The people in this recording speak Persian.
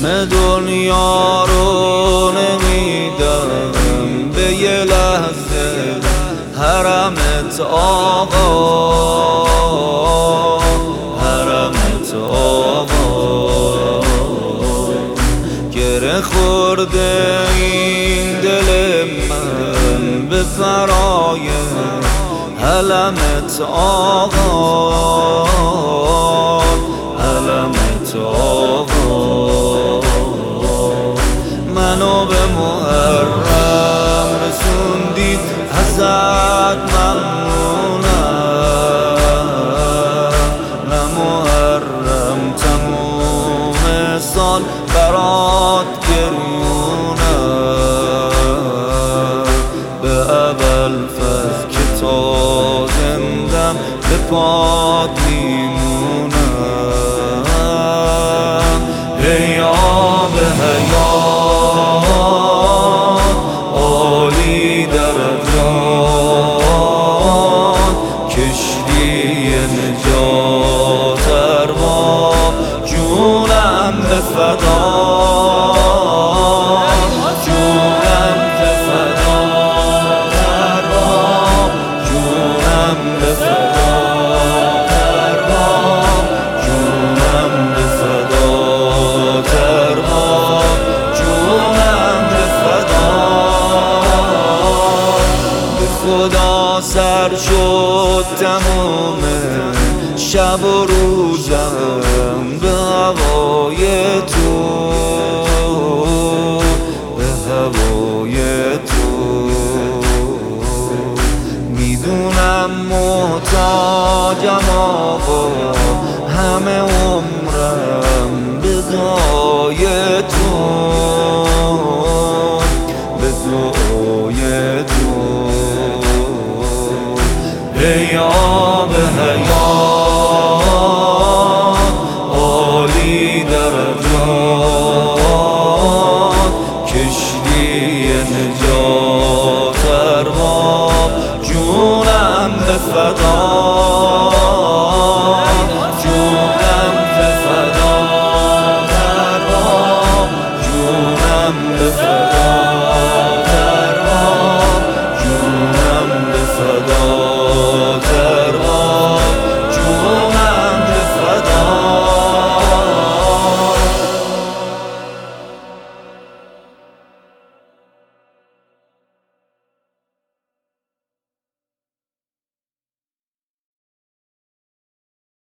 دنیا رو نمیدم به یه لحظه حرمت آقا، حرمت آقا. گره خورده این دل من به فرای حلمت آقا، حلمت آقا. منو به محرم رسوندید ازت ممنونم، نه محرم تموم سال برات گریونم، به ابوالفضل که تا زندم به پات میمونم. ای آب حیات عالی درجات، کشتی نجات ارباب جونم به فدا، جونم به فدا ارباب، جونم به فدا ارباب، جونم به فدا ارباب، جونم به فدا. به خدا سر شد تمام شب و روزم، به